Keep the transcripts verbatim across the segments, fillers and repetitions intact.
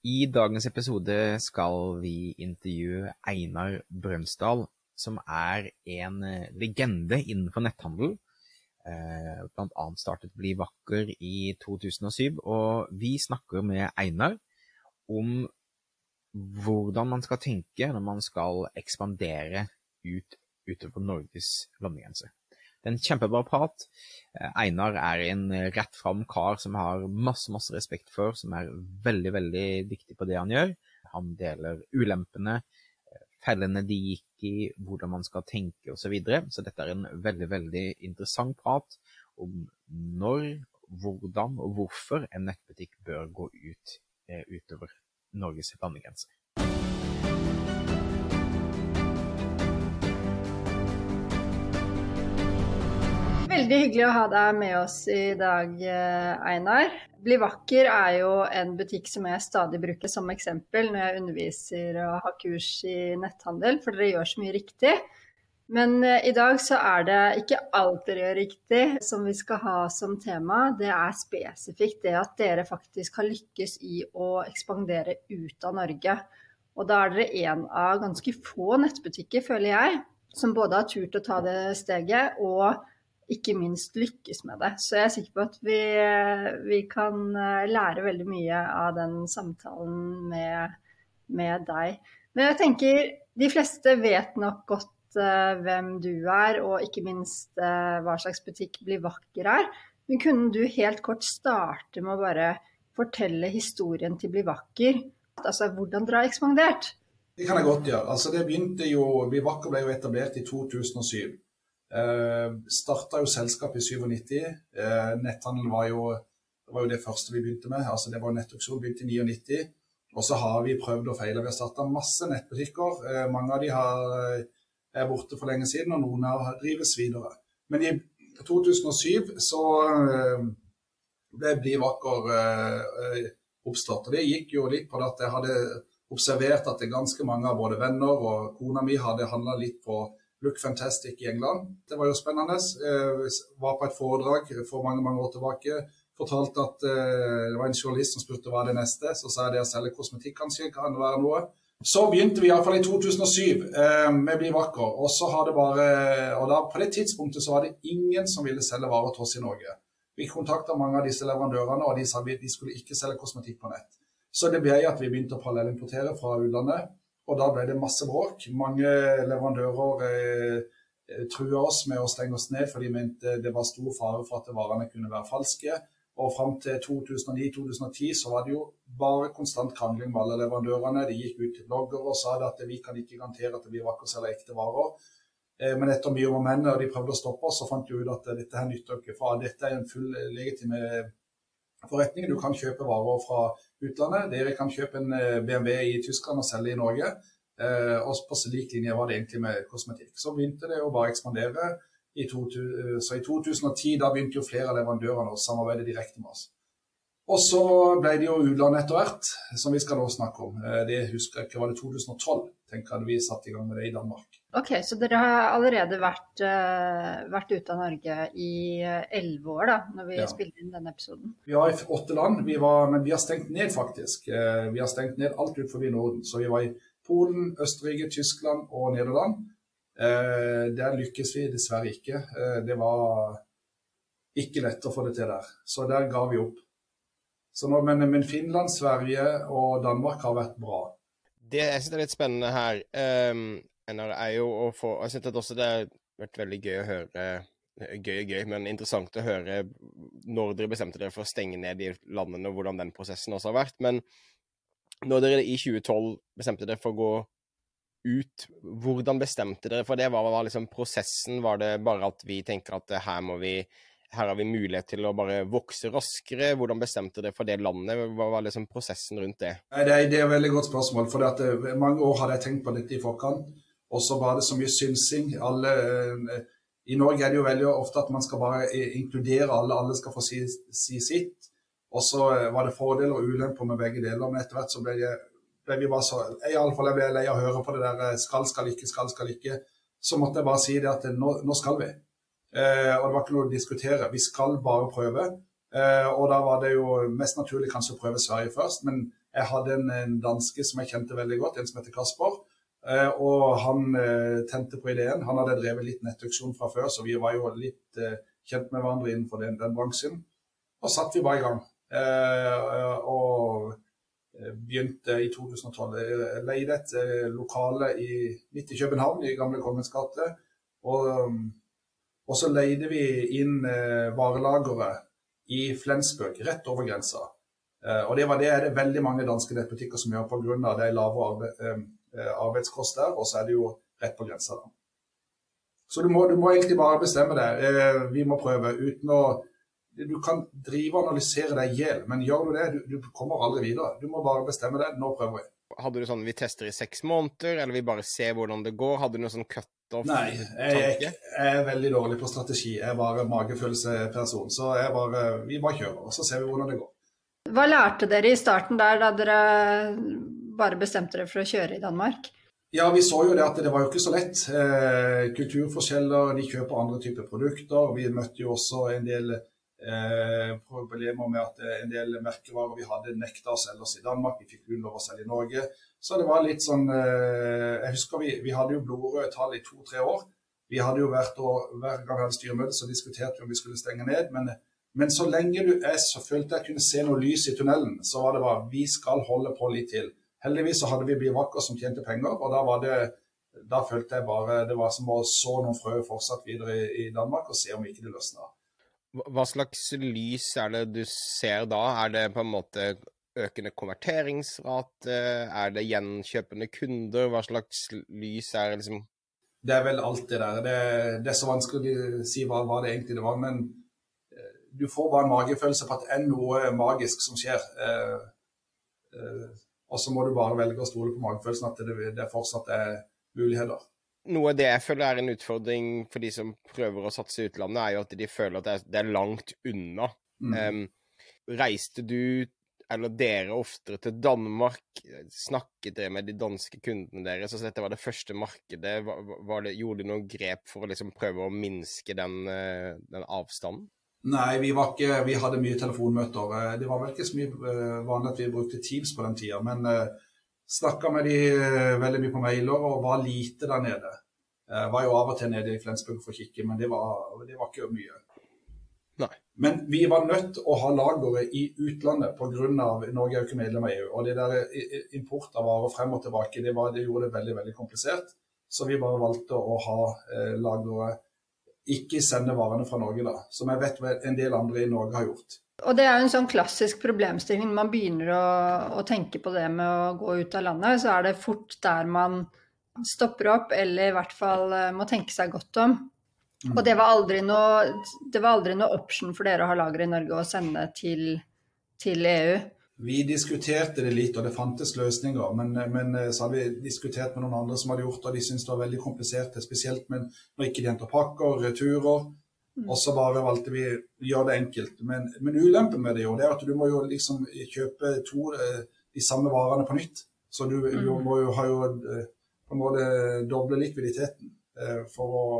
I dagens episode skal vi intervjue Einar Brønsdal, som er en legende innenfor netthandel. Eh, blant annet startet Bli Vakker i to tusen og syv, og vi snakker med Einar om hvordan man skal tenke når man skal ekspandere ut utover Norges landegrenser. Det er en kjempebra prat. Einar er en rett frem kar som har masse, masse respekt for, som er veldig, veldig dyktig på det han gjør. Han deler ulempene, fellene de gikk i, hvordan man skal tenke og så videre. Så dette er en veldig, veldig interessant prat om når, hvordan og hvorfor en nettbutikk bør gå ut eh, utover Norges landegrenser. Veldig hyggelig å ha deg med oss i dag, Einar. Bli Vakker er jo en butikk som jeg stadig bruker som eksempel når jeg underviser og har kurs i netthandel, for dere gjør så mye riktig. Men i dag så er det ikke alt dere gjør riktig som vi skal ha som tema. Det er spesifikt det at dere faktisk har lykkes i å ekspandere ut av Norge. Og da er dere en av ganske få nettbutikker, føler jeg, som både har turt å ta det steget og ikke minst lykkes med det. Så jeg er sikker på at vi, vi kan lære veldig mye av den samtalen med, med deg. Men jeg tenker, de fleste vet nok godt uh, hvem du er, og ikke minst uh, hva slags butikk Bli Vakker er. Men kunne du helt kort starte med å bare fortelle historien til Bli Vakker? Altså, hvordan dere har ekspandert? Det kan jeg godt gjøre. Altså, det begynte jo, Bli Vakker ble jo etablert i to tusen og syv. Uh, startet jo selskapet i nittisju. Uh, netthandel var jo, det var jo det første vi begynte med. Altså det var nettauksjon, begynte i nittioni. Og så har vi prøvd å feile. Vi har startet masse nettbutikker. Uh, mange av de har, uh, er borte for lenge siden, og noen har drives videre. Men i to tusen og syv så uh, ble Bli Vakker uh, oppstått. Og det gikk jo litt på at jeg hadde observert at det ganske mange av både venner og kona mi hadde handlet litt på Look Fantastic i England. Det var jo spennende. Jeg var på et foredrag for mange, mange år tilbake. Fortalte at uh, det var en journalist som spurte hva det neste. Så sa jeg det å selge kosmetikk kanskje, kan det være noe. Så begynte vi i hvert fall i to tusen og syv uh, med Bli Vakker. Og så har det bare, og da på det tidspunktet så var det ingen som ville selge varer til oss i Norge. Vi kontaktet mange av disse leverandørene, og de sa at de skulle ikke selge kosmetikk på nett. Så det ble at vi begynte å parallellimportere fra utlandet. Og da ble det masse bråk. Mange leverandører eh, truet oss med å stenge oss ned, fordi de mente det var stor fare for at varene kunne være falske. Og frem til to tusen og ni til to tusen og ti så var det jo bare konstant krangling med alle leverandørene. De gikk ut til blogger og sa at vi kan ikke garantere at det blir Vakker selger ekte varer. Eh, men etter mye om menn, og de prøvde å stoppe oss, så fant de ut at dette her nytter ikke. For dette er en full legitime forretning. Du kan kjøpe varer fra utlandet. Dere kan kjøpe en B M W i Tyskland og selge i Norge. Eh, og på slik linje var det egentlig med kosmetikk. Så begynte det å bare ekspandere. I to, så i to tusen og ti da begynte jo flere av leverandørene å samarbeide direkte med oss. Og så ble det jo utlandet etter hvert, som vi skal nå snakke om. Eh, det husker jeg ikke, var det to tusen og tolv, tenker jeg, vi satt i gang med det i Danmark. Ok, så dere har allerede vært, uh, vært ute av Norge i elleve år da, når vi ja. spilte inn denne episoden. Vi var i åtte land, vi var, men vi har stengt ned faktisk. Uh, vi har stengt ned alt ut forbi Norden. Så vi var i Polen, Østerrike, Tyskland og Nederland. Uh, der lykkes vi dessverre ikke. Uh, det var ikke lett å få det til der. Så der ga vi opp. Så nå, men, men Finland, Sverige og Danmark har vært bra. Det jeg synes er litt spennende her, um er jo å få, jeg synes at også det har vært veldig gøy å høre, gøy og gøy, men interessant å høre når dere bestemte dere for å stenge ned de landene, og hvordan den prosessen også har vært. Men når dere i tjue tolv bestemte dere for å gå ut, hvordan bestemte dere for det? Hva var liksom prosessen? Var det bare at vi tenker at her må vi, her har vi mulighet til å bare vokse raskere? Hvordan bestemte dere for det landet? Hva var liksom prosessen rundt det? Nei, det er, det er et veldig godt spørsmål, for at, mange år hadde jeg tenkt på dette i forkant. Og så var det så mye synsing. Alle, eh, I Norge er det jo veldig ofte at man skal bare inkludere alle, alle skal få si, si sitt. Og så var det fordeler og ulemper med begge deler, men etter hvert så ble, jeg, ble vi bare så, i alle fall jeg ble lei av å høre på det der skal, skal ikke, skal, skal ikke. Så måtte jeg bare si det at nå, nå skal vi. Eh, og det var ikke noe å diskutere. Vi skal bare prøve. Eh, og da var det jo mest naturlig kanskje å prøve Sverige først, men Jeg hadde en, en danske som jeg kjente veldig godt, en som heter Kasper, uh, og han uh, tente på ideen. Han hadde drevet litt nettauksjon fra før, så vi var jo litt uh, kjent med hverandre innenfor den, den bransjen. Og satt vi bare i gang. Uh, og begynte i to tusen og tolv. Jeg leide et uh, lokale i, midt i København, i gamle Kongens gate, og um, Og så leide vi inn eh, varelagere i Flensburg, rett over grensa. Eh, og det var det, er det veldig mange danske nettbutikker som gjør på grunn av det lave arbeid, eh, arbeidskost der, og så er det jo rett på grensa da. Så du må, du må egentlig bare bestemme deg. Eh, vi må prøve uten å... Du kan drive og analysere deg ihjel, men gjør du det, du, du kommer aldri videre. Du må bare bestemme deg, nå prøver vi. Hadde du sånn, vi tester i seks måneder, eller vi bare ser hvordan det går? Hadde du noe sånn cut? Nei, jeg, jeg, jeg er veldig dårlig på strategi. Jeg er bare magefølelseperson. Så jeg bare, vi bare kjører, og så ser vi hvordan det går. Hva lærte dere i starten der, da dere bare bestemte dere for å kjøre i Danmark? Ja, vi så jo det at det var jo ikke så lett. Eh, kulturforskjeller, de kjøper andre typer produkter. Vi møtte jo også en del eh, problemer med at en del merkevarer vi hadde nekta å selge oss i Danmark. Vi fikk kun lov å selge i Norge. Så det var litt sånn, jeg husker vi, vi hadde jo blodrøde tall i to-tre år. Vi hadde jo vært, og hver gang vi hadde styremøte, så diskuterte vi om vi skulle stenge ned. Men, men så lenge du er, så følte jeg kunne se noe lys i tunnelen, så var det bare, vi skal holde på litt til. Heldigvis så hadde vi Bivakker som tjente penger, og da var det, da følte jeg bare, det var som å så noen frø fortsatt videre i, i Danmark, og se om ikke det løsner. Hva slags lys er det du ser da? Er det på en måte økende konverteringsrate? Er det gjenkjøpende kunder? Hva slags lys er det liksom? Det er vel alt det der. Det, det er så vanskelig å si hva, hva det egentlig det var, men du får bare en magefølelse på at det er noe magisk som skjer. Eh, eh, og så må du bare velge å stole på magefølelsen at det, det fortsatt er muligheter. Noe av det jeg føler er en utfordring for de som prøver å satse i utlandet, er jo at de føler at det er, det er langt unna. Mm. Um, reiste du eller dere oftere til Danmark, snakket dere med de danske kundene deres, så dette var det første markedet, var, var det, gjorde du noen grep for å liksom prøve å minske den, den avstanden? Nei, vi, var ikke, vi hadde mye telefonmøter. Det var vel ikke så mye vanlig at vi brukte Teams på den tiden, men snakket med de veldig mye på mailer og var lite der nede. Jeg var jo av og til nede i Flensburg for å kikke, men det var, det var ikke mye. Nei. Men vi var nødt til å ha lagere i utlandet på grunn av Norge er jo ikke medlem av E U, og det der import av varer frem og tilbake, det, var, det gjorde det veldig, veldig komplisert. Så vi bare valgte å ha eh, lagere, ikke sende varene fra Norge da, som jeg vet en del andre i Norge har gjort. Og det er jo en sånn klassisk problemstilling. Når man begynner å, å tenke på det med å gå ut av landet, så er det fort der man stopper opp, eller i hvert fall må tenke seg godt om. Mm. Og det var aldri noe, det var aldri noe option for dere å ha lager i Norge og sende til, til E U. Vi diskuterte det litt, og det fantes løsninger, men, men så hadde vi diskutert med noen andre som hadde gjort det, og de syntes det var veldig komplisert, spesielt med når ikke de henter pakker, returer, mm. og så bare valgte vi å gjøre det enkelt. Men, men ulempen med det jo, det er at du må jo liksom kjøpe to de samme varene på nytt, så du, mm. du må jo ha jo på en måte doble likviditeten for å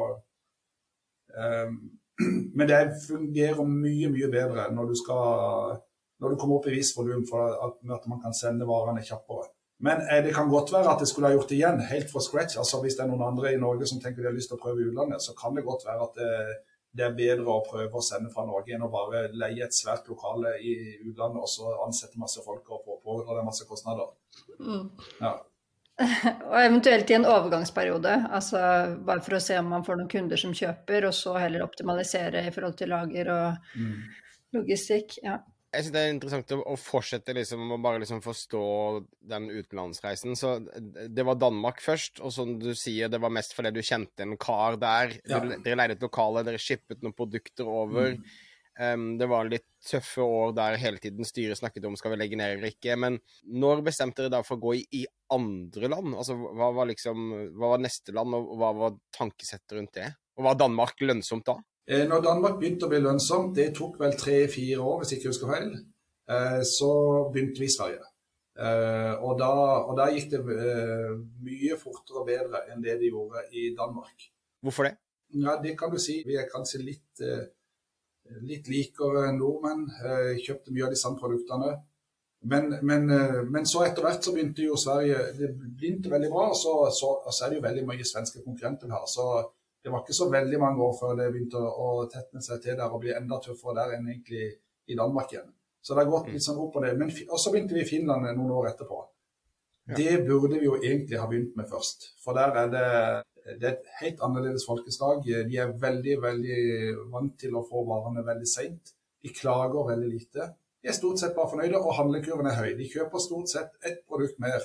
Um, men det fungerer mye, mye bedre når du skal, når du kommer opp i viss volum for at, at man kan sende varene kjappere. Men eh, det kan godt være at det skulle ha gjort det igjen, helt fra scratch. Altså hvis det er noen andre i Norge som tenker de har lyst til å prøve i utlandet, så kan det godt være at det, det er bedre å prøve å sende fra Norge enn å bare leie et svært lokale i utlandet og så ansette masse folk og på, pådra det masse kostnader. Mm. Ja. Og eventuelt i en overgangsperiode, altså bare for å se om man får noen kunder som kjøper, og så heller optimalisere i forhold til lager og mm. logistikk. Ja. Jeg synes det er interessant å, å fortsette liksom, å bare liksom forstå den utenlandsreisen. Så det var Danmark først, og som du sier, det var mest fordi du kjente en kar der. Ja. Dere leide et lokale, dere shippet noen produkter over. Mm. Um, det var litt tøffe år der hele tiden styret snakket om skal vi legge ned eller ikke, men når bestemte dere da for å gå i, i andre land? Altså, hva var liksom, hva var neste land, og hva var tankesettet rundt det? Og var Danmark lønnsomt da? Eh, når Danmark begynte å bli lønnsomt, det tok vel tre-fire år, hvis ikke jeg husker feil, eh, så begynte vi i Sverige. Eh, og, da, og da gikk det eh, mye fortere og bedre enn det de gjorde i Danmark. Hvorfor det? Ja, det kan du si. Vi er kanskje litt... Eh, litt likere nordmenn, kjøpte mye av de samme produktene. Men, men, men så etter hvert så begynte jo Sverige, det begynte veldig bra, og så, så, og så er det jo veldig mange svenske konkurrenter her. Så det var ikke så veldig mange år før det begynte å, å tette seg til der og bli enda tøffere der enn egentlig i Danmark igjen. Så det har gått litt sånn opp på det. Men, og så begynte vi i Finland noen år etterpå. Ja. Det burde vi jo egentlig ha begynt med først. For der er det, det er et helt annerledes folkeslag. De er veldig, veldig vant til å få varene veldig sent. De klager veldig lite. De er stort sett bare fornøyde, og handlekurven er høy. De kjøper stort sett ett produkt mer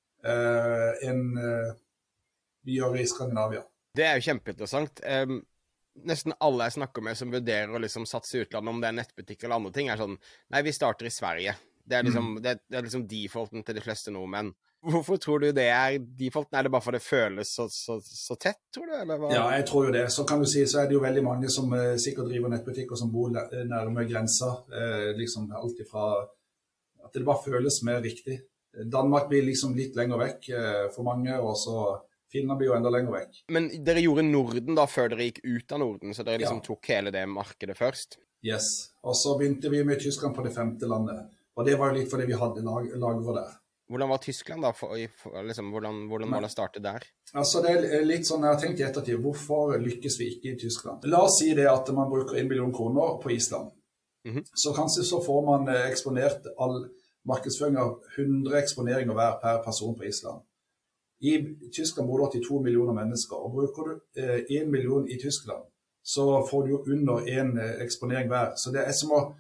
uh, enn uh, vi gjør i Skandinavia. Det er jo kjempeinteressant. Um, nesten alle jeg snakker med som vurderer å liksom satse i utlandet, om det er nettbutikk eller andre ting, er sånn, nei, vi starter i Sverige. Det er liksom, mm. det er, det er liksom defaulten til de fleste nordmenn. Hvorfor tror du det er defaulten? Er det bare for det føles så, så, så tett, tror du? Eller hva? Ja, jeg tror jo det. Så kan du si, så er det jo veldig mange som eh, sikkert driver nettbutikker som bor nærme grensa. Eh, liksom alt ifra at det bare føles mer riktig. Danmark blir liksom litt lenger vekk eh, for mange, og så Finland blir jo enda lenger vekk. Men dere gjorde Norden da, før dere gikk ut av Norden, så dere liksom ja. tok hele det markedet først? Yes. Og så begynte vi med Tyskland på det femte landet. Og det var jo litt fordi vi hadde lag, lagre der. Hvordan var Tyskland da? For, for, liksom, hvordan, hvordan var det startet der? Altså det er litt sånn, jeg har tenkt i ettertid, hvorfor lykkes vi ikke i Tyskland? La oss si det at man bruker en million kroner på Island. Mm-hmm. Så kanskje så får man eksponert all markedsføring av hundre eksponeringer hver per person på Island. I Tyskland bor det åttito millioner mennesker, og bruker du eh, en million i Tyskland, så får du jo under en eh, eksponering hver. Så det er som å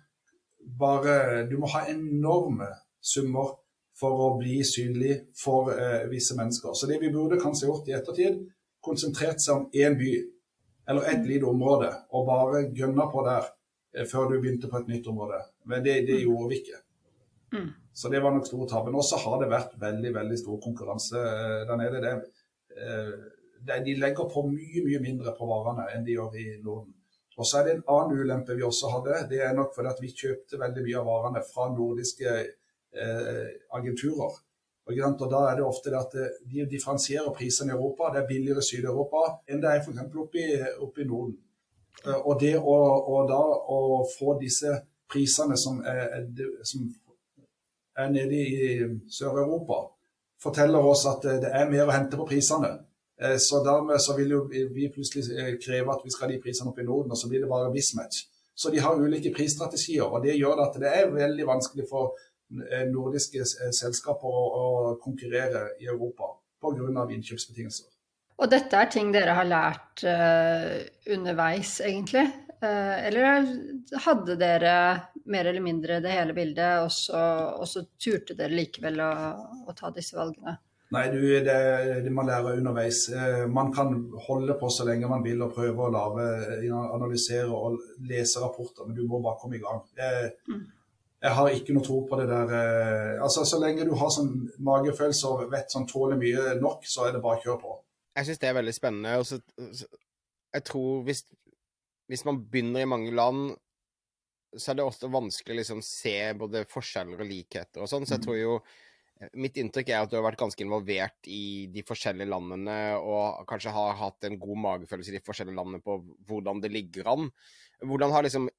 bare, du må ha enorme summer for å bli synlig for eh, visse mennesker. Så det vi burde kanskje gjort i ettertid, konsentrert seg om en by, eller et lite område, og bare gønne på der, eh, før du begynte på et nytt område. Men det, det gjorde vi ikke. Mm. Så det var nok store tabben. Og så har det vært veldig, veldig stor konkurranse eh, der nede. Det, eh, det, de legger på mye, mye mindre på varene enn de gjør i Norden. Og så er det en annen ulempe vi også hadde. Det er nok fordi at vi kjøpte veldig mye av varene fra nordiske Eh, agenturer. Og, og da er det ofte det at de differensierer prisene i Europa. Det er billigere i Syd-Europa enn det er for eksempel oppe i, oppe i Norden. Eh, og det å, og da, å få disse prisene som er, som er nede i Sør-Europa, forteller oss at det er mer å hente på prisene. Eh, så dermed så vil jo vi plutselig kreve at vi skal ha de prisene oppe i Norden, og så blir det bare mismatch. Så de har ulike prisstrategier, og det gjør at det er veldig vanskelig for nordiske selskaper å konkurrere i Europa på grunn av innkjøpsbetingelser. Og dette er ting dere har lært uh, underveis, egentlig? Uh, eller hadde dere mer eller mindre det hele bildet, og så, og så turte dere likevel å, å ta disse valgene? Nei, du, det, det man lærer underveis. Uh, man kan holde på så lenge man vil og prøve å lave, analysere og lese rapporter, men du må bare komme i gang. Uh, mm. Jeg har ikke noe tro på det der, eh, altså så lenge du har sånn magefølelse og vet sånn tåler mye nok, så er det bare å kjøre på. Jeg synes det er veldig spennende, og så, jeg tror hvis, hvis man begynner i mange land, så er det også vanskelig liksom se både forskjeller og likheter og sånn, så jeg tror jo, mitt inntrykk er at du har vært ganske involvert i de forskjellige landene, og kanskje har hatt en god magefølelse i de forskjellige landene på hvordan det ligger an. Hvordan har liksom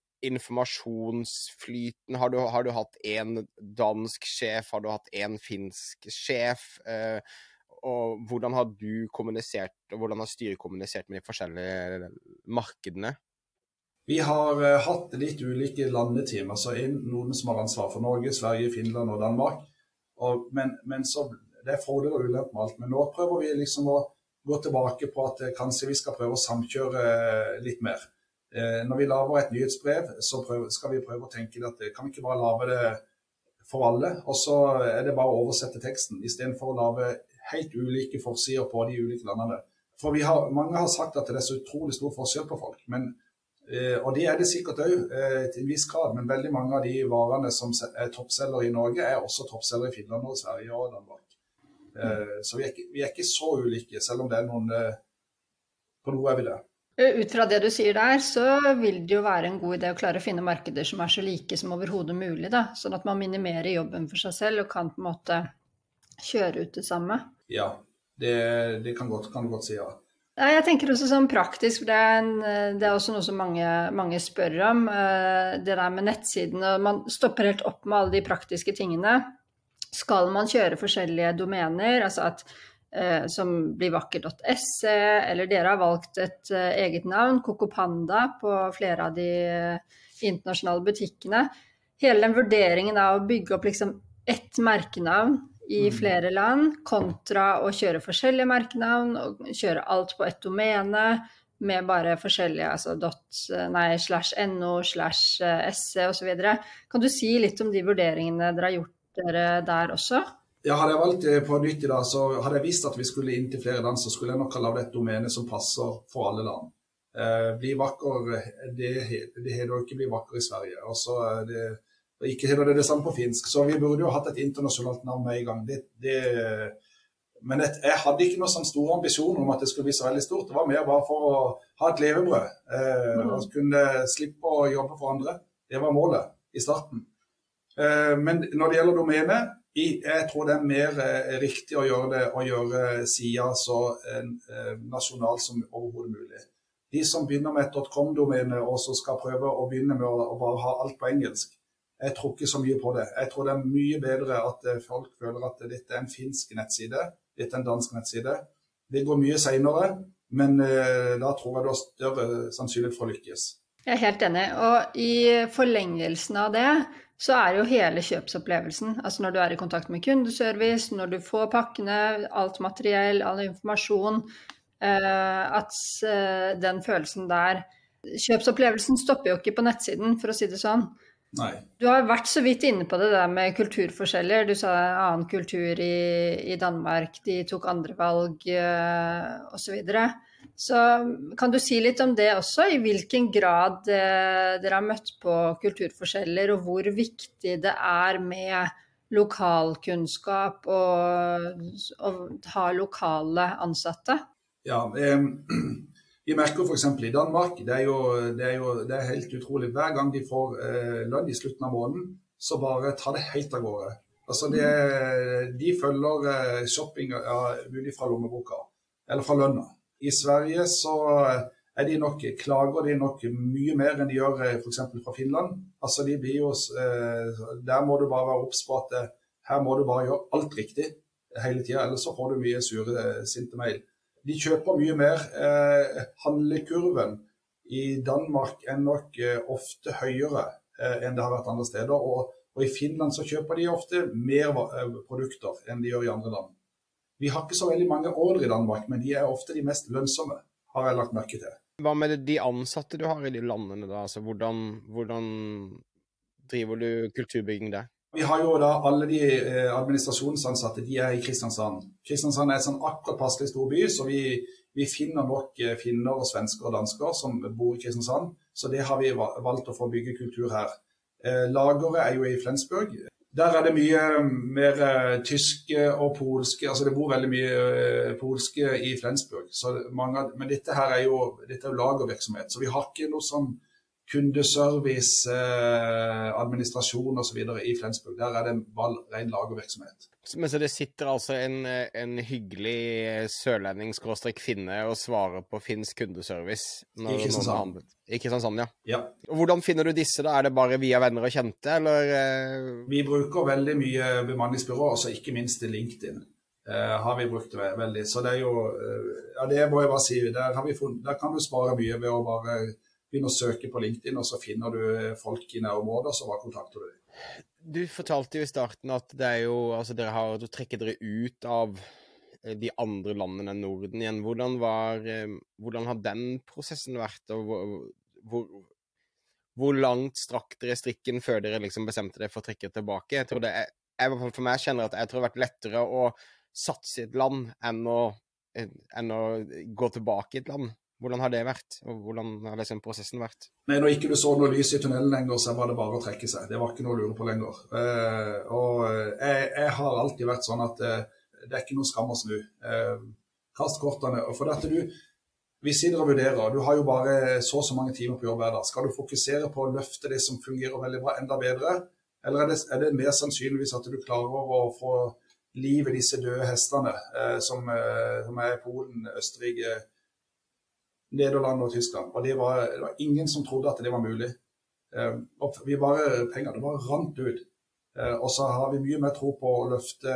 informasjonsflyten, har du, har du hatt en dansk sjef, har du hatt en finsk sjef, eh, og hvordan har du kommunisert, og hvordan har styret kommunisert med de forskjellige markedene? Vi har uh, hatt litt ulike landeteam, altså en, noen som har ansvar for Norge, Sverige, Finland og Danmark, og, men, men så, det er fordeler og ulemper med alt, men nå prøver vi liksom å gå tilbake på at uh, kanskje vi skal prøve å samkjøre uh, litt mer. Når vi laver et nyhetsbrev, så prøver, skal vi prøve å tenke at kan vi ikke bare lave det for alle, og så er det bare å oversette teksten, i stedet for å lave helt ulike forsider på de ulike landene. For vi har, mange har sagt at det er så utrolig stor forskjell på folk, men, og det er det sikkert også til en viss grad, men veldig mange av de varene som er toppselger i Norge er også toppselger i Finland og Sverige og Danmark. Mm. Så vi er, ikke, vi er ikke så ulike, selv om det er noen, på noe er vi det. Ut fra det du sier der, så vil det jo være en god idé å klare å finne markeder som er så like som overhodet mulig, da, sånn at man minimerer jobben for seg selv og kan på en måte kjøre ut det samme. Ja, det, det kan godt, kan godt si ja. Nei, jeg tenker også sånn praktisk, for det er, en, det er også noe som mange, mange spør om. Det der med nettsidene, man stopper helt opp med alle de praktiske tingene. Skal man kjøre forskjellige domener, altså at, eh, som blir vakker.se, eller dere har valgt et eh, eget navn, Kokopanda, på flere av de eh, internasjonale butikkene. Hele den vurderingen av å bygge opp liksom ett merkenavn i flere land, kontra å kjøre forskjellige merkenavn, og kjøre alt på ett domene, med bare forskjellige, altså dot, nei, slash no, slash se og så videre. Kan du si litt om de vurderingene dere har gjort dere der også? Ja, hadde jeg valgt på nytt i dag, så hadde jeg visst at vi skulle inn til flere land, så skulle jeg nok ha lavet et domene som passer for alle land. Eh, bli vakker, det, det heter jo ikke bli vakker i Sverige, og så det og ikke heter det det samme på finsk, så vi burde jo hatt et internasjonalt navn med i gang. Det, det, men et, jeg hadde ikke noen sånn store ambisjoner om at det skulle bli så veldig stort. Det var mer bare for å ha et levebrød, eh, og kunne slippe å jobbe for andre. Det var målet i starten. Eh, men når det gjelder domene, jeg tror det er mer eh, riktig å gjøre det, å gjøre siden så eh, nasjonal som overhodet mulig. De som begynner med et .com-domene og så skal prøve å begynne med å, å bare ha alt på engelsk, jeg tror ikke så mye på det. Jeg tror det er mye bedre at folk føler at dette er en finsk nettside, dette er en dansk nettside. Det går mye senere, men uh, da tror jeg det er større sannsynlighet for å lykkes. Jeg er helt enig, og i forlengelsen av det, så er jo hele kjøpsopplevelsen, altså når du er i kontakt med kundeservice, når du får pakkene, alt materiell, all informasjon, uh, at uh, den følelsen der, kjøpsopplevelsen stopper jo ikke på nettsiden, for å si det sånn. Nei. Du har vært så vidt inne på det der med kulturforskjeller. Du sa annen kultur i, i Danmark, de tok andre valg uh, og så videre. Så kan du si litt om det også, i hvilken grad uh, dere har møtt på kulturforskjeller, og hvor viktig det er med lokalkunnskap og, og ha lokale ansatte? Ja, um vi merker for eksempel i Danmark, det er jo, det er jo det er helt utrolig. Hver gang de får eh, lønn i slutten av måneden, så bare tar det helt av gårde. Altså det, de følger eh, shopping ja, mulig fra lommeboka, eller fra lønna. I Sverige så er de nok, klager de nok mye mer enn de gjør for eksempel fra Finland. Altså de blir jo, eh, der må du bare være obs på at her må du bare gjøre alt riktig hele tiden, ellers så får du mye sure, sinte mail. De kjøper mye mer. Eh, handlekurven i Danmark er nok eh, ofte høyere eh, enn det har vært andre steder, og, og i Finland så kjøper de ofte mer eh, produkter enn de gjør i andre land. Vi har ikke så veldig mange ordre i Danmark, men de er ofte de mest lønnsomme, har jeg lagt merke til. Hva med de ansatte du har i de landene da? Altså, hvordan, hvordan driver du kulturbygging der? Vi har jo da alle de eh, administrasjonsansatte, de er i Kristiansand. Kristiansand er en sånn akkurat passelig stor by, så vi, vi finner nok eh, finner og svensker og dansker som bor i Kristiansand, så det har vi valgt å få bygge kultur her. Eh, lageret er jo i Flensburg. Der er det mye mer eh, tyske og polske, altså det bor veldig mye eh, polske i Flensburg, så mange, men dette her er jo, dette er jo lagervirksomhet, så vi har ikke noe sånn kundeservice, eh, administrasjon og så videre i Flensburg. Der er det bare ren lagervirksomhet. Men så det sitter altså en, en hyggelig sørlending-finne og svarer på finsk kundeservice? I Kristiansand. I Kristiansand, ja. Ja. Og hvordan finner du disse da? Er det bare via venner og kjente, eller? Vi bruker veldig mye bemanningsbyrå, altså ikke minst LinkedIn. Uh, har vi brukt det veldig. Så det er jo, uh, ja det må jeg bare si, der, har vi funnet, der kan du spare mye ved å bare begynne å søke på LinkedIn, og så finner du folk i nærområdet, og så bare kontakter du dem. Du fortalte jo i starten at det er jo, altså dere har, du trekker dere ut av de andre landene enn Norden igjen. Hvordan var, hvordan har den prosessen vært, og hvor, hvor, hvor langt strakk dere strikken før dere liksom bestemte dere for å trekke tilbake? Jeg tror det er, jeg for meg kjenner at jeg tror det har vært lettere å satse i et land enn å, enn å gå tilbake i et land. Hvordan har det vært, og hvordan har liksom prosessen vært? Nei, når ikke du så noe lys i tunnelen lenger, så var det bare å trekke seg. Det var ikke noe å lure på lenger. Uh, og jeg, jeg har alltid vært sånn at uh, det er ikke noe skam å snu. Uh, kast kortene, for dette du, vi sitter og vurderer, du har jo bare så så mange timer på jobb hver dag. Skal du fokusere på å løfte det som fungerer veldig bra, enda bedre? Eller er det, er det mer sannsynligvis at du klarer å få liv i disse døde hestene, uh, som, uh, som er Polen, Østerrike, Nederland og Tyskland. Og det var, det var ingen som trodde at det var mulig. Og vi bare, penger, det bare rant ut. Og så har vi mye mer tro på å løfte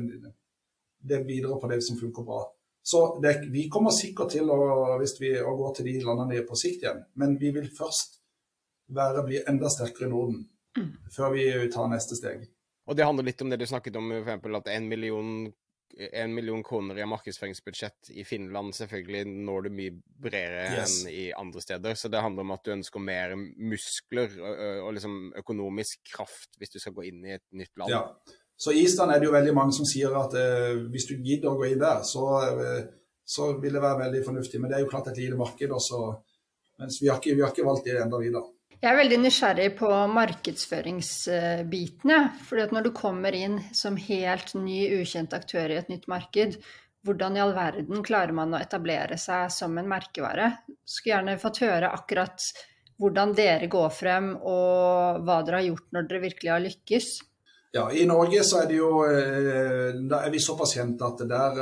det videre på det som funker bra. Så det, vi kommer sikkert til å, hvis vi, å gå til de landene på sikt igjen, men vi vil først være, bli enda sterkere i Norden, mm. før vi tar neste steg. Og det handler litt om det du snakket om, for eksempel at en million, en million kroner i markedsføringsbudsjett i Finland selvfølgelig når du mye bredere yes. enn i andre steder, så det handler om at du ønsker mer muskler og, og liksom økonomisk kraft hvis du skal gå inn i et nytt land. Ja. Så i Island er det jo veldig mange som sier at eh, hvis du gidder å gå inn der, så, eh, så vil det være veldig fornuftig. Men det er jo klart et lite marked også, mens vi har ikke, vi har ikke valgt det enda videre. Jeg er veldig nysgjerrig på markedsføringsbitene, fordi at når du kommer inn som helt ny, ukjent aktør i et nytt marked, hvordan i all verden klarer man å etablere seg som en merkevare? Skulle gjerne fått høre akkurat hvordan dere går frem, og hva dere har gjort når dere virkelig har lykkes. Ja, i Norge så er det jo, da er vi såpass kjent at der,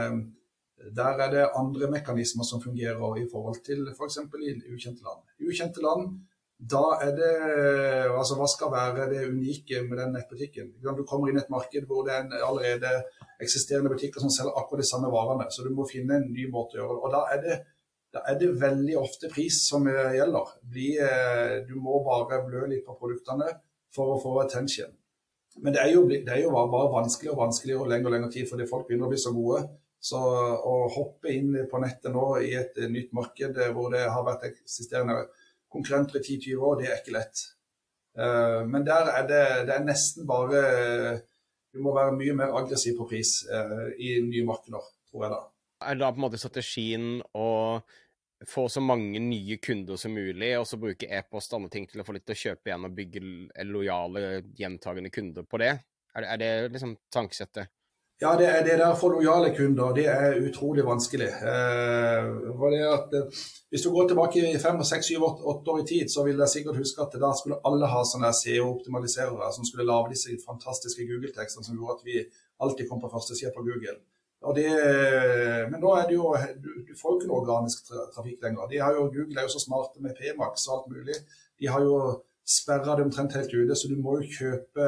der er det andre mekanismer som fungerer i forhold til for eksempel i ukjente land. I ukjente land, da er det, altså hva skal være det unike med den nettbutikken? Du kommer inn i et marked hvor det er allerede eksisterende butikker som selger akkurat de samme varene, så du må finne en ny måte å gjøre det. Og da er det, da er det veldig ofte pris som gjelder. Du må bare blø litt på produktene for å få attention. Men det er jo, det er jo bare vanskelig og vanskelig og lengre og lengre tid, fordi folk begynner å bli så gode. Så å hoppe inn på nettet nå i et nytt marked hvor det har vært eksisterende konkurrenter i ti til tjue år, det er ikke lett. Men der er det, det er nesten bare, du må være mye mer aggressiv på pris i nye markeder, tror jeg da. Er det da på en måte strategien å få så mange nye kunder som mulig, og så bruke e-post og andre ting til å få litt å kjøpe igjen og bygge lojale, gjentagende kunder på det? Er det, er det liksom tankesettet? Ja, det er det der for lojale kunder, det er utrolig vanskelig. Eh, det at, hvis du går tilbake i fem, seks, syv, åtte år i tid, så vil jeg sikkert huske at da skulle alle ha sånne S E O-optimaliserere som skulle lage disse fantastiske Google-tekstene som gjorde at vi alltid kom på første side på Google. Og det, men nå er det jo, du, du får jo ikke noe organisk trafikk lenger. De har jo, Google er jo så smarte med P-Max og alt mulig. De har jo sperret det omtrent helt ute, så du må jo kjøpe,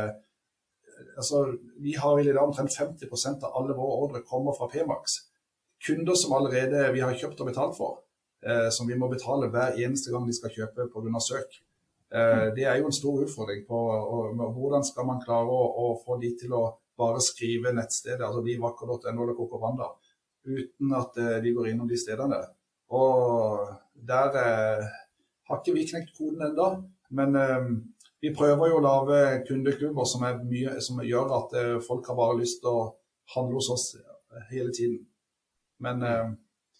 altså vi har vel i dag omtrent femti prosent av alle våre ordre kommer fra P-Max. Kunder som allerede vi har kjøpt og betalt for, eh, som vi må betale hver eneste gang de skal kjøpe på grunn av søk. Eh, det er jo en stor utfordring på og, hvordan skal man klare å, å få de til å bare skrive nettstedet, altså livvakker punktum no eller Kokobanda, uten at uh, de går innom de stedene. Og der uh, har ikke vi knekt koden enda, men uh, vi prøver jo å lave kundeklubber som, er mye, som gjør at uh, folk har bare lyst til å handle hos oss hele tiden. Men uh,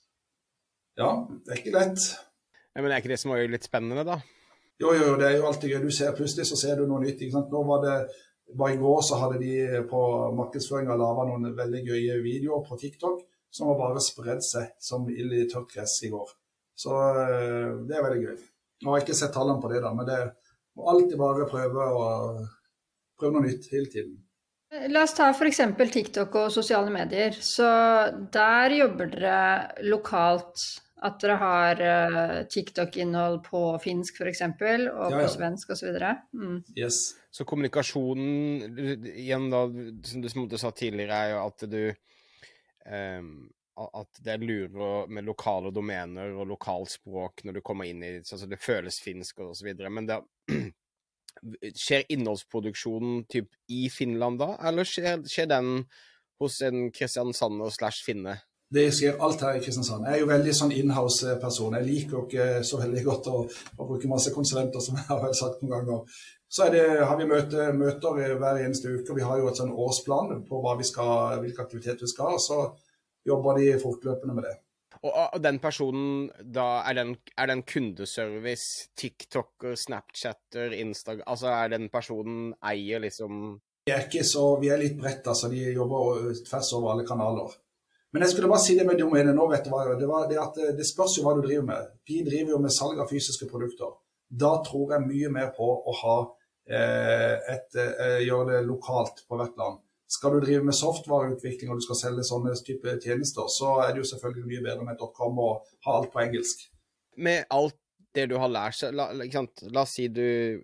ja, det er ikke lett. Ja, men er ikke det som er litt spennende da? Jo, jo, det er jo alltid gøy. Du ser, plutselig så ser du noe nytt, ikke sant? Nå var det Bare i går så hadde de på markedsføringen lavet noen veldig gøye videoer på TikTok som har bare spredd seg som ild i tørt gress i går. Så det er veldig gøy. Nå har jeg ikke sett tallene på det da, men det må alltid bare prøve, å, prøve noe nytt hele tiden. La oss ta for eksempel TikTok og sosiale medier. Så der jobber dere lokalt, at dere har uh, TikTok-innhold på finsk for eksempel, og ja, ja. På svensk og så videre. Mm. Yes. Så kommunikasjonen, igjen da, som du sa tidligere, er jo at du, um, at det er lurer med lokale domener og lokalspråk når du kommer inn i, så altså det føles finsk og så videre, men det skjer innholdsproduksjonen typ i Finland da, eller skjer, skjer den hos en Kristiansand og slash Finne? Det skjer alt her i Kristiansand. Jeg er jo veldig sånn in-house-person. Jeg liker jo ikke så veldig godt å, å bruke masse konsulenter, som jeg har vel sagt noen ganger. Så er det, har vi møte, møter hver eneste uke, og vi har jo et sånn årsplan på hva vi skal, hvilke aktiviteter vi skal ha, og så jobber de fortløpende med det. Og, og den personen, da er den, er den kundeservice, TikToker, Snapchatter, Instagram, altså er den personen eier liksom... Vi er ikke så, vi er litt bredt, altså de jobber tvers over alle kanaler. Men jeg skulle bare si det med domenet nå, vet du hva, det, var det, at det spørs jo hva du driver med. De driver jo med salg av fysiske produkter. Da tror jeg mye mer på å ha, eh, et, eh, gjøre det lokalt på hvert land. Skal du drive med softwareutvikling og du skal selge sånne type tjenester, så er det jo selvfølgelig mye bedre med .com og ha alt på engelsk. Med alt det du har lært, la, ikke sant? La oss si du,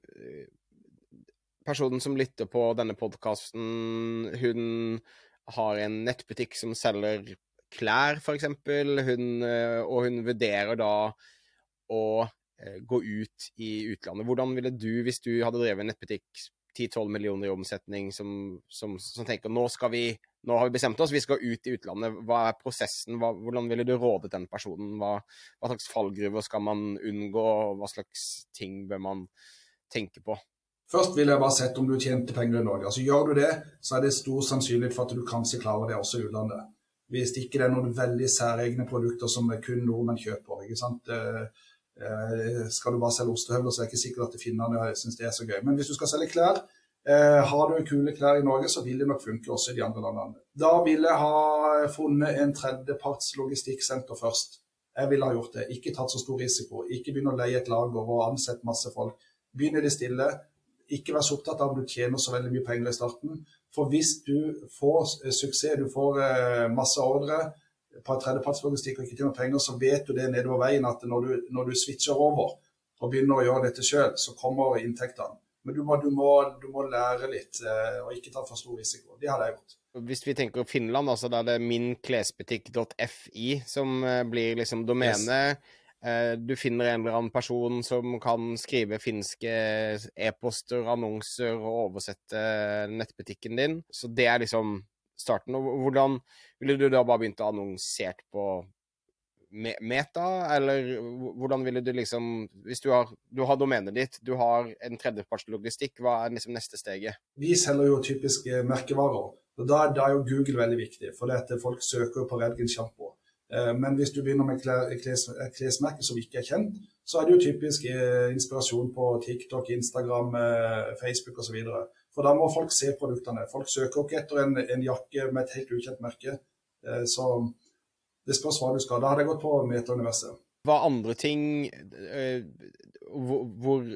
personen som lytter på denne podcasten, hun har en nettbutikk som selger klær, for eksempel, hun, og hun vurderer da å gå ut i utlandet. Hvordan ville du, hvis du hadde drevet en nettbutikk ti til tolv millioner i omsetning, som, som, som tenker, nå skal vi, nå har vi bestemt oss, vi skal ut i utlandet, hva er prosessen, hva, hvordan ville du råde den personen, hva, hva slags fallgruver skal man unngå, hva slags ting bør man tenke på? Først vil jeg bare sette om du tjente penger i Norge. Altså gjør du det, så er det stor sannsynlighet for at du kanskje klarer det også i utlandet. Hvis ikke det er noen veldig særegne produkter som kun nordmenn kjøper, ikke sant? Eh, skal du bare selge ostehøvler, så er det ikke sikkert at finnerne synes det er så gøy. Men hvis du skal selge klær, eh, har du kule klær i Norge, så vil det nok funke også i de andre landene. Da vil jeg ha funnet en tredjeparts logistikksenter først. Jeg ville ha gjort det. Ikke tatt så stor risiko. Ikke begynne å leie et lager og ansette masse folk. Begynne i det stille. Ikke være så opptatt av om du tjener så veldig mye penger i starten. For hvis du får suksess, du får eh, masse ordre på et tredjepartslogistikk og ikke tjener penger, så vet du det nedover veien at når du, når du switcher over og begynner å gjøre dette selv, så kommer inntektene. Men du må, du må, du må lære litt eh, og ikke ta for stor risiko. Det hadde jeg gjort. Hvis vi tenker Finland, altså, da er det minklesbutikk punktum fi som eh, blir liksom domene. Yes. Du finner en eller annen person som kan skrive finske e-poster, annonser og oversette nettbutikken din. Så det er liksom starten. Og hvordan ville du da bare begynt å annonsere på Meta? Eller hvordan ville du liksom, hvis du har, du har domenet ditt, du har en tredjepartslogistikk, hva er liksom neste steget? Vi selger jo typisk merkevarer. Og da, da er jo Google veldig viktig, for det at folk søker jo på Redgen shampoo. Men hvis du begynner med klesmerker som ikke er kjent, så er det jo typisk inspirasjon på TikTok, Instagram, Facebook og så videre. For da må folk se produktene. Folk søker ikke etter en, en jakke med et helt ukjent merke. Så det spørs hva du skal. Da har det gått på Meta-universet. Hva andre ting, hvor, hvor,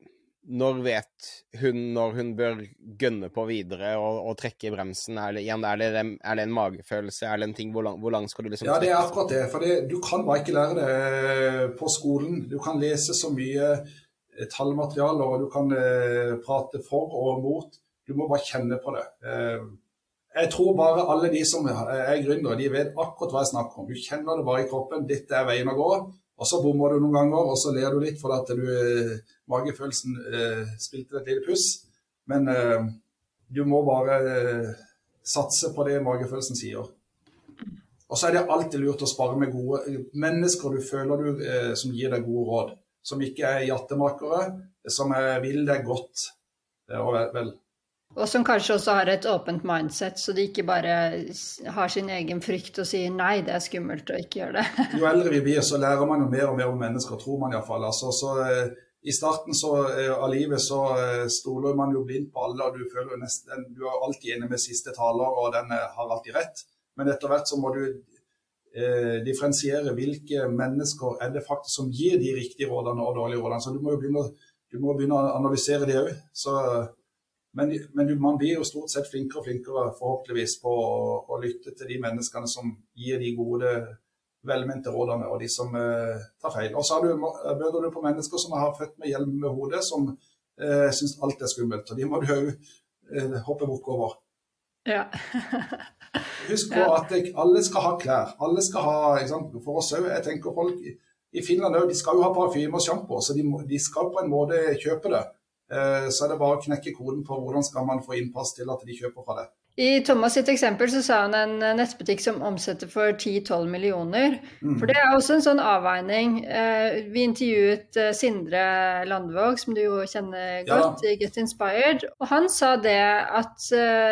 når vet hun når hun bør gønne på videre og, og trekke i bremsen? Er det, igjen, er, det, er det en magefølelse? Er det en ting, hvor lang, hvor lang skal du liksom... Ja, det er akkurat det, for det, du kan bare ikke lære det på skolen. Du kan lese så mye tallmateriale, og du kan eh, prate for og mot. Du må bare kjenne på det. Eh, jeg tror bare alle de som er gründere, de vet akkurat hva jeg snakker om. Du kjenner det bare i kroppen, dette er veien å gå. Og så bommer du noen ganger, og så ler du litt for at du, magefølelsen eh, spilte et lite puss. Men eh, du må bare eh, satse på det magefølelsen sier. Og så er det alltid lurt å spare med gode mennesker du føler du, eh, som gir deg gode råd. Som ikke er hjertemakere, som er, vil deg godt eh, og vel. vel. Og som kanskje også har et åpent mindset, så de ikke bare har sin egen frykt og sier nei, det er skummelt å ikke gjøre det. Jo eldre vi blir, så lærer man jo mer og mer om mennesker, tror man i hvert fall. Altså, så, eh, I starten så, eh, av livet så eh, stoler man jo blind på alle, og du føler jo nesten, du er alltid enig med siste taler, og den eh, har alltid rett. Men etter hvert så må du eh, differensiere hvilke mennesker er det faktisk som gir de riktige rådene og dårlige rådene. Så du må jo begynne, du må begynne å analysere det også. Så... Men, men man blir jo stort sett flinkere og flinkere forhåpentligvis på å, å lytte til de menneskene som gir de gode, velmente rådene, og de som eh, tar feil. Og så bøter du på mennesker som har født med hjelm med hodet, som eh, synes alt er skummelt, og de må du jo eh, hoppe bukk over. Ja. Husk på at jeg, alle skal ha klær, alle skal ha, ikke sant, for oss også, jeg tenker folk i Finland, de skal jo ha parfyme og shampoo, så de, må, de skal på en måte kjøpe det. Så er det bare å knekke koden på hvordan skal man få innpass til at de kjøper fra det. I Thomas sitt eksempel så sa han en nettbutikk som omsetter for ti til tolv millioner. Mm. For det er også en sånn avveining. Vi intervjuet Sindre Landvåg, som du jo kjenner godt, ja. I Get Inspired. Og han sa det at,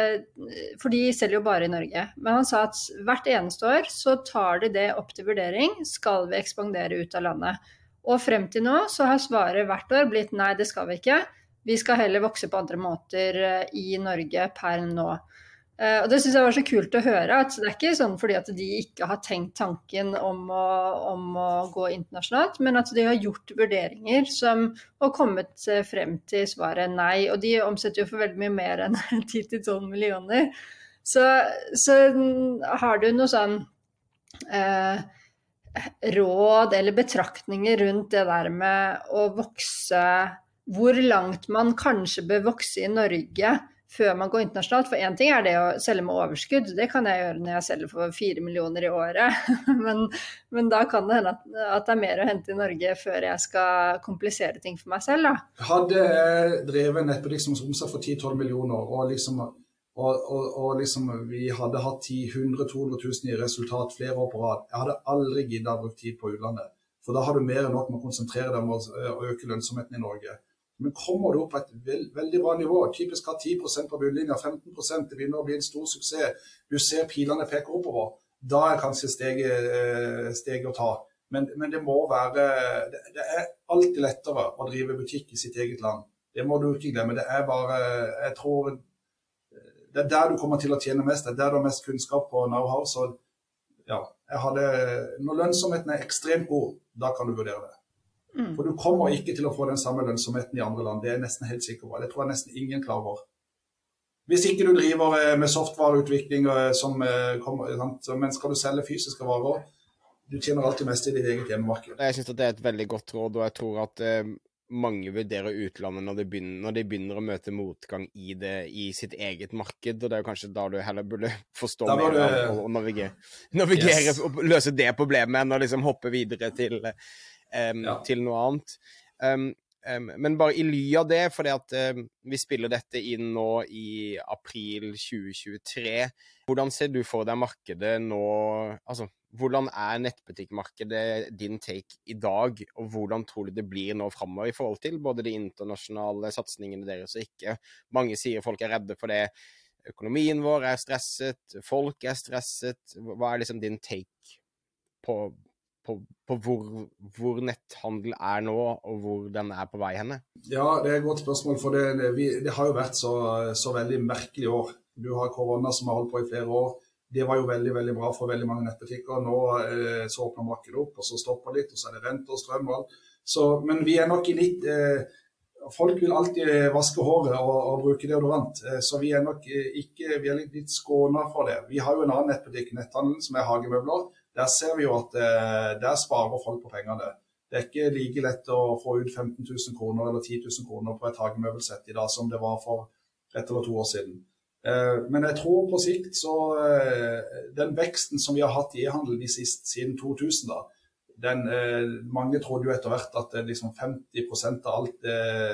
for de selger jo bare i Norge, men han sa at hvert eneste år så tar de det opp til vurdering, skal vi ekspandere ut av landet. Og frem til nå så har svaret hvert år blitt nei, det skal vi ikke. Vi skal heller vokse på andre måter i Norge per nå. Og det synes jeg var så kult å høre, at det er ikke sånn fordi at de ikke har tenkt tanken om å, om å gå internasjonalt, men at de har gjort vurderinger som har kommet frem til svaret nei. Og de omsetter jo for veldig mye mer enn ti til tolv millioner. Så, så har du noe sånn eh, råd eller betraktninger rundt det der med å vokse, hvor langt man kanskje bør vokse i Norge før man går internasjonalt? For en ting er det å selge med overskudd, det kan jeg gjøre når jeg selger for fire millioner i året, men, men da kan det hende at, at det er mer å hente i Norge før jeg skal komplisere ting for meg selv da. Hadde jeg drevet en nettbutikk som omsatt for ti til tolv millioner, og liksom Og, og, og liksom vi hadde hatt ti, hundre, to hundre tusen i resultat flere år på rad. Jeg hadde aldri giddet å bruke tid på utlandet. For da har du mer enn nok med å konsentrere deg om å øke lønnsomheten i Norge. Men kommer du opp på et veld, veldig bra nivå, typisk har ti prosent på bunnlinja, femten prosent, det begynner å bli en stor suksess, du ser pilene peker oppover, da er kanskje steget, steget å ta. Men, men det må være, det, det er alltid lettere å drive butikk i sitt eget land. Det må du ikke glemme. Det er bare, jeg tror, det er der du kommer til å tjene mest, det er der du har mest kunnskap på know-how, så ja, jeg hadde, når lønnsomheten er ekstremt god, da kan du vurdere det. Mm. For du kommer ikke til å få den samme lønnsomheten i andre land, det er jeg nesten helt sikker på, det tror jeg nesten ingen klarer over. Hvis ikke du driver med softvareutvikling, som kommer, men skal du selge fysiske varer, du tjener alltid mest i ditt eget hjemmemarked. Jeg synes at det er et veldig godt råd, og jeg tror at eh, mange vurderer utlandet når de, begynner, når de begynner å møte motgang i, det, i sitt eget marked, og det er jo kanskje da du heller burde forstå mer det... og, og navigere, navigere yes. og løse det problemet enn å liksom hoppe videre til, um, ja. til noe annet. Um, um, men bare i ly av det, fordi at um, vi spiller dette inn nå i april tjue tjuetre, hvordan ser du for deg markedet nå, altså hvordan er nettbutikkmarkedet din take i dag, og hvordan tror du det blir nå fremover i forhold til både de internasjonale satsningene deres og ikke? Mange sier folk er redde for det. Økonomien vår er stresset, folk er stresset. Hva er liksom din take på, på, på hvor, hvor netthandel er nå, og hvor den er på vei henne? Ja, det er et godt spørsmål, for det, vi, det har jo vært så, så veldig merkelig år. Du har korona som har holdt på i flere år. Det var jo veldig, veldig bra for veldig mange nettbutikker. Nå eh, så åpner markedet opp, og så stopper litt, og så er det rente og strøm og alt. Så, men vi er nok i litt... Eh, folk vil alltid vaske håret og, og bruke deodorant, eh, så vi er nok ikke... Vi er litt, litt skånet for det. Vi har jo en annen nettbutikk, netthandel, som er hagemøbler. Der ser vi jo at eh, der sparer folk på pengene. Det er ikke like lett å få ut femten tusen kroner eller ti tusen kroner på et hagemøbelsett i dag, som det var for ett eller to år siden. Men jeg tror på sikt så den veksten som vi har hatt i e-handel de siste, siden to tusen da, den, mange trodde jo etter hvert at liksom femti prosent av alt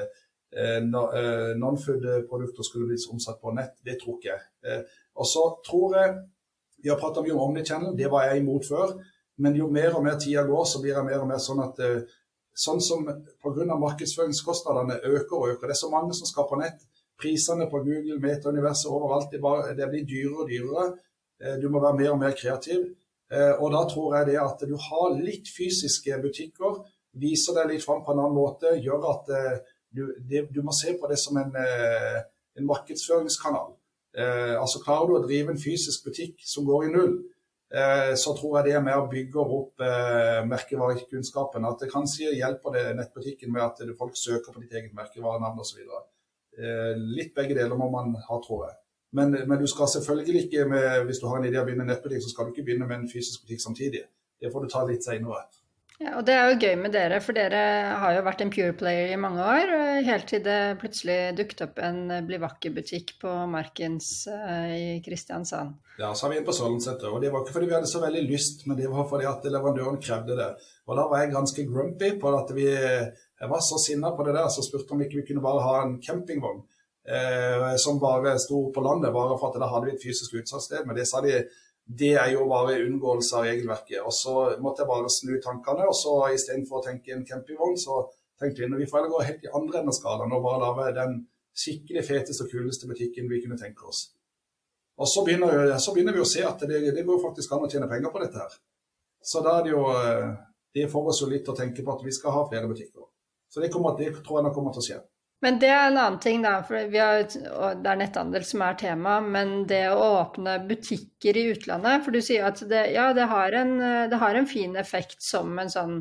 non-food-produkter skulle bli omsatt på nett. Det tror ikke jeg. Og så tror jeg, vi har pratet mye om omnichannel, det var jeg imot før, men jo mer og mer tida går, så blir jeg mer og mer sånn at sånn som på grunn av markedsføringskostnadene øker og øker, det er så mange som skal på nett. Prisene på Google, Meta-universet overalt, det, bare, det blir dyrere og dyrere. Du må være mer og mer kreativ. Og da tror jeg det at du har litt fysiske butikker, viser deg litt frem på en annen måte, gjør at du, det, du må se på det som en, en markedsføringskanal. Altså klarer du å drive en fysisk butikk som går i null, så tror jeg det er med å bygge opp merkevarekunnskapen. At det kanskje hjelper det nettbutikken med at folk søker på ditt eget merkevarenavn og så videre. Litt begge deler må man ha, tror jeg. Men, men du skal selvfølgelig ikke, med, hvis du har en idé å begynne en nettbutikk, så skal du ikke begynne med en fysisk butikk samtidig. Det får du ta litt senere. Ja, og det er jo gøy med dere, for dere har jo vært en pure player i mange år, helt til det plutselig dukket opp en Bli Vakker-butikk på Markens uh, i Kristiansand. Ja, så har vi en på Sørlandssenteret, og det var ikke fordi vi hadde så veldig lyst, men det var fordi at leverandøren krevde det. Og da var jeg ganske grumpy på at vi... Jeg var så sinnet på det der, så spurte om ikke vi kunne bare ha en campingvogn eh, som bare stod på landet, bare for at da hadde vi et fysisk utsalgssted. Men det sa de, det er jo bare unngåelse av regelverket. Og så måtte jeg bare snu tankene, og så i stedet for å tenke en campingvogn, så tenkte vi, når vi får gå helt i andre enden av skalaen, og bare lave den skikkelig feteste og kuleste butikken vi kunne tenke oss. Og så begynner, så begynner vi å se at det, det går faktisk an å tjene penger på dette her. Så da er det jo, det får oss jo litt å tenke på at vi skal ha flere butikker. Så det, kommer, det tror jeg nok kommer til å skje. Men det er en annen ting da, for vi har, det er netthandel som er tema, men det å åpne butikker i utlandet, for du sier at det, ja, det har, en, det har en fin effekt som en sånn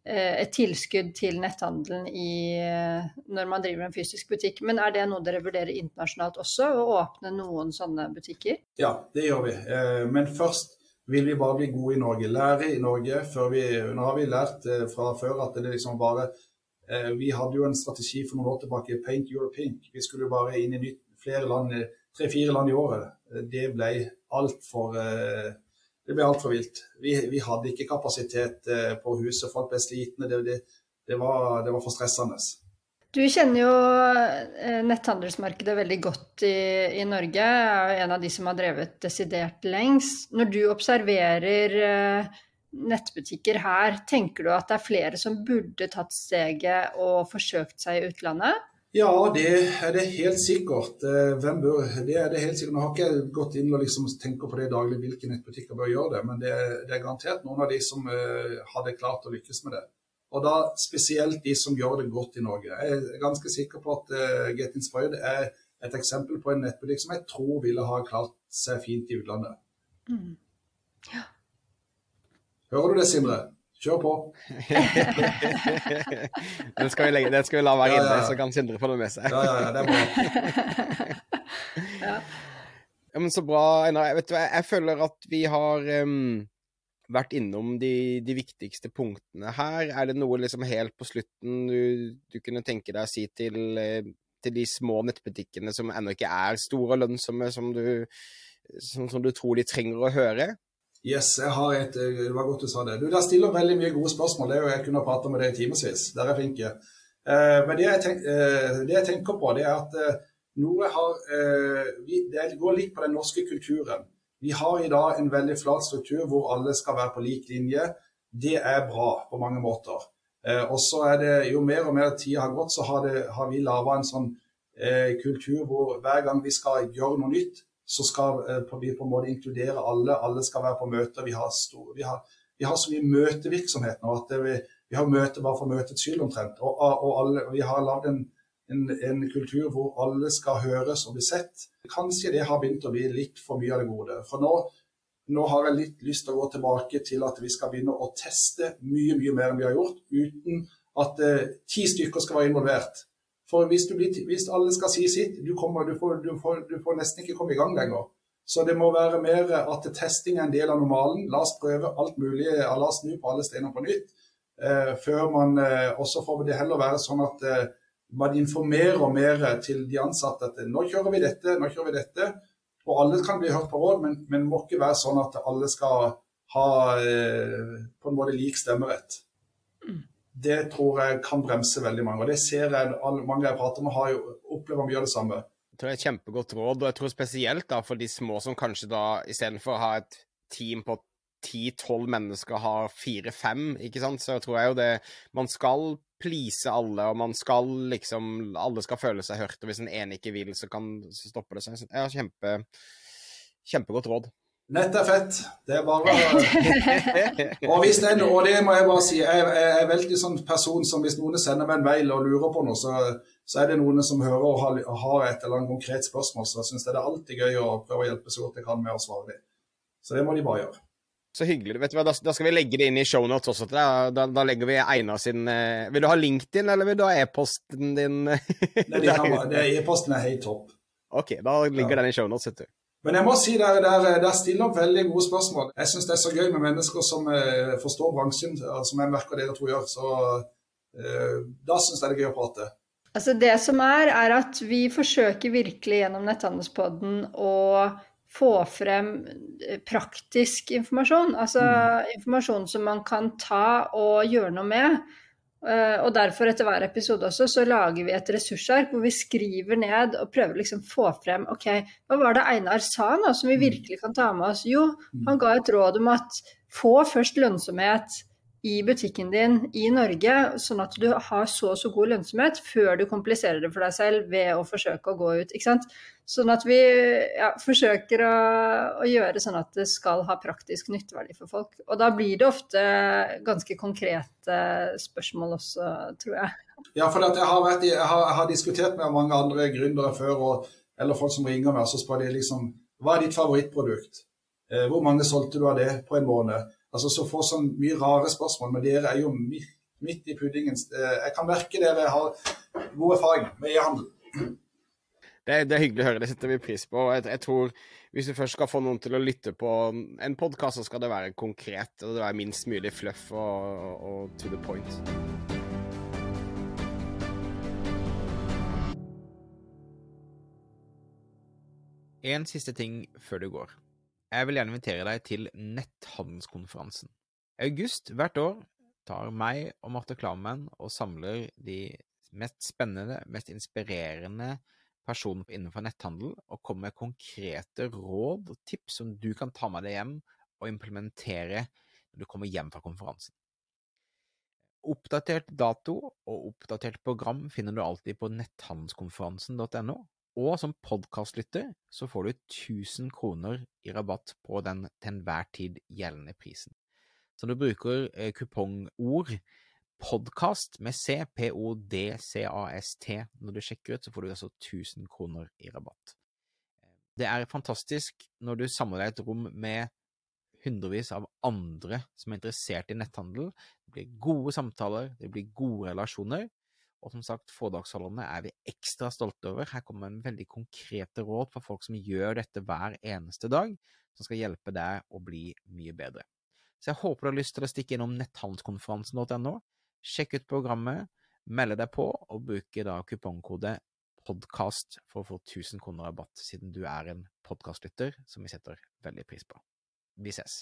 et tilskudd til netthandelen i, når man driver en fysisk butikk. Men er det noe dere vurderer internasjonalt også, å åpne noen sånne butikker? Ja, det gjør vi. Men først vil vi bare bli gode i Norge, lære i Norge. Før vi, nå har vi lært fra før at det liksom bare, vi hadde jo en strategi for noen år tilbake, Paint Europe Pink. Vi skulle bare inn i nytt, flere land, tre-fire land i året. Det ble alt for... Det ble alt for vilt. Vi, vi hadde ikke kapasitet på huset, folk ble slitne, det, det, det, var, det var for stressende. Du kjenner jo netthandelsmarkedet veldig godt i, i Norge, er en av de som har drevet desidert lengst. Når du observerer nettbutikker her, tenker du at det er flere som burde tatt steget og forsøkt seg i utlandet? Ja, det er det helt sikkert. Hvem bør? Det er det helt sikkert. Nå har ikke jeg gått inn og liksom tenker på det daglig, hvilke nettbutikker bør gjøre det, men det, det er garantert noen av de som uh, hadde klart å lykkes med det. Og da spesielt de som gjør det godt i Norge. Jeg er ganske sikker på at uh, Get Inspired er et eksempel på en nettbutikk som jeg tror ville ha klart seg fint i utlandet. Mm. Ja. Hører du det, Sindre? Kjør på. den, skal legge, den skal vi la være inne, ja, ja. Så kan Sindre få det med seg. Ja, ja, ja, det er bra. ja. Ja, men så bra, Einar. Vet du, jeg, jeg føler at vi har um, vært innom de, de viktigste punktene her. Er det noe liksom helt på slutten du, du kunne tenke deg å si til, til de små nettbutikkene som ennå ikke er store og lønnsomme, som du, som, som du tror de trenger å høre? Yes, jeg har et, det var godt du sa det. Du, der stiller veldig mye gode spørsmål, det er jo jeg kunne prate med deg i timesvis, der er jeg flinke. Eh, men det jeg, tenk, eh, det jeg tenker på, det er at eh, noe har, eh, vi, det går litt på den norske kulturen. Vi har i dag en veldig flat struktur hvor alle skal være på lik linje. Det er bra på mange måter. Eh, og så er det, jo mer og mer tid har gått, så har, det, har vi lavet en sånn eh, kultur hvor hver gang vi skal gjøre noe nytt, så skal vi på en måte inkludere alle, alle skal være på møter, vi har, stor, vi har, vi har så mye møtevirksomhet nå, at vi, vi har møter bare for møtets skyld omtrent, og, og alle, vi har lavet en, en, en kultur hvor alle skal høres og bli sett. Kanskje det har begynt å bli litt for mye av det gode, for nå, nå har jeg litt lyst til å gå tilbake til at vi skal begynne å teste mye, mye mer enn vi har gjort, uten at eh, ti stykker skal være involvert. For hvis, du blir, hvis alle skal si sitt, du, kommer, du, får, du, får, du får nesten ikke komme i gang lenger. Så det må være mer at testing er en del av normalen. La oss prøve alt mulig, la oss snu på alle steiner på nytt. Eh, før man, eh, også får det heller være sånn at eh, man informerer mer til de ansatte at nå kjører vi dette, nå kjører vi dette. Og alle kan bli hørt på råd, men, men må ikke være sånn at alle skal ha eh, på en måte lik stemmerett. Det tror jeg kan bremse veldig mange, og det ser jeg, alle, mange jeg prater med har jo opplever mye av det samme. Jeg tror det er et kjempegodt råd, og jeg tror spesielt da for de små som kanskje da, i stedet for å ha et team på ti tolv mennesker, har fire fem, ikke sant? Så jeg tror jeg jo det, man skal please alle, og man skal liksom, alle skal føle seg hørt, og hvis en ene ikke vil, så kan så stoppe det seg. Ja, kjempe, kjempegodt råd. Nett er fett, det er bare og, hvis det, og det må jeg bare si, jeg, jeg er veldig sånn person som hvis noen sender meg en mail og lurer på noe, så, så er det noen som hører og har, har et eller annet konkret spørsmål, så jeg synes det er alltid gøy å prøve å hjelpe så godt jeg kan med å svare det. Så det må de bare gjøre. Så hyggelig, vet du hva, da, da skal vi legge det inn i shownotes også til deg, da, da legger vi Einar sin, eh, vil du ha LinkedIn, eller vil du ha e-posten din? Nei, det kan, det, e-posten er helt topp. Ok, da ligger ja. Den i shownotes, vet du. Men jeg må si der, der, der stiller opp veldig gode spørsmål. Jeg synes det er så gøy med mennesker som eh, forstår bransjen, som jeg merker dere to gjør, så eh, da synes jeg det er gøy å prate. Altså det som er, er at vi forsøker virkelig gjennom Netthandelspodden å få frem praktisk informasjon, altså mm. informasjon som man kan ta og gjøre noe med. Og derfor etter hver episode også, så lager vi et ressursark hvor vi skriver ned og prøver liksom få frem, ok, hva var det Einar sa nå som vi virkelig kan ta med oss? Jo, han ga et råd om at få først lønnsomhet i butikken din i Norge, sånn at du har så så god lønnsomhet før du kompliserer det for deg selv ved å forsøke å gå ut, ikke sant? Sånn at vi ja, forsøker å, å gjøre sånn at det skal ha praktisk nytteverdi for folk. Og da blir det ofte ganske konkrete spørsmål også, tror jeg. Ja, for jeg har, vært i, jeg har, jeg har diskutert med mange andre gründere før, og, eller folk som ringer meg, så spør de liksom, hva er ditt favorittprodukt? Eh, hvor mange solgte du av det på en måned? Altså så får sånn mye rare spørsmål, men dere er jo midt i puddingen. Jeg kan merke dere har god erfaring med e-handel. Det, det er hyggelig å høre, det setter vi pris på. Jeg, jeg tror hvis du først skal få noen til å lytte på en podcast, så skal det være konkret, og det være minst mulig fluff og, og, og to the point. En siste ting før du går. Jeg vil gjerne invitere deg til netthandelskonferansen. I august hvert år tar meg og Marte Klarmann og samler de mest spennende, mest inspirerende personer innenfor netthandel og kommer med konkrete råd og tips som du kan ta med deg hjem og implementere når du kommer hjem fra konferansen. Oppdatert dato og oppdatert program finner du alltid på netthandelskonferansen punktum no, og som podcastlytter så får du tusen kroner i rabatt på den til enhver tid gjeldende prisen. Så du bruker eh, kupongord podcast med C, P O D C A S T. Når du sjekker ut, så får du altså tusen kroner i rabatt. Det er fantastisk når du samler deg et rom med hundrevis av andre som er interessert i netthandel. Det blir gode samtaler, det blir gode relasjoner, og som sagt, foredragsholderne er vi ekstra stolte over. Her kommer en veldig konkrete råd for folk som gjør dette hver eneste dag, som skal hjelpe deg å bli mye bedre. Så jeg håper du har lyst til å stikke innom netthandelskonferansen punktum no. Sjekk ut programmet, melde deg på og bruke da kupongkode podcast for å få tusen kroner rabatt, siden du er en podcastlytter som vi setter veldig pris på. Vi ses!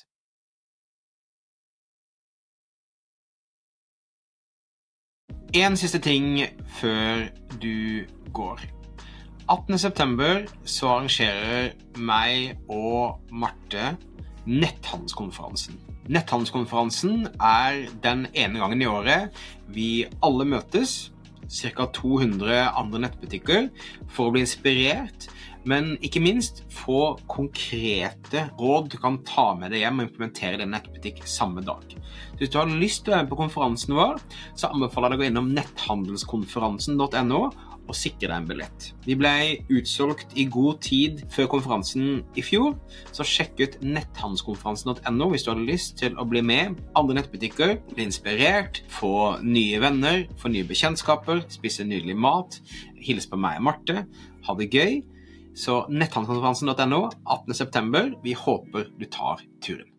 En siste ting før du går. attende september så arrangerer meg og Marte netthandelskonferansen. Netthandelskonferansen er den ene gangen i året vi alle møtes, cirka to hundre andre nettbutikker, for å bli inspirert, men ikke minst få konkrete råd du kan ta med deg hjem og implementere din nettbutikk samme dag. Så hvis du har lyst til å være med på konferansen vår, så anbefaler jeg deg å gå innom netthandelskonferansen punktum no og sikre deg en billett. Vi ble utsolgt i god tid før konferansen i fjor, så sjekk ut netthandelskonferansen punktum no hvis du har lyst til å bli med andre nettbutikker, bli inspirert, få nye venner, få nye bekjentskaper, spise nydelig mat, hilse på meg og Marte, ha det gøy. Så netthandelskonferansen punktum no, attende september, vi håper du tar turen.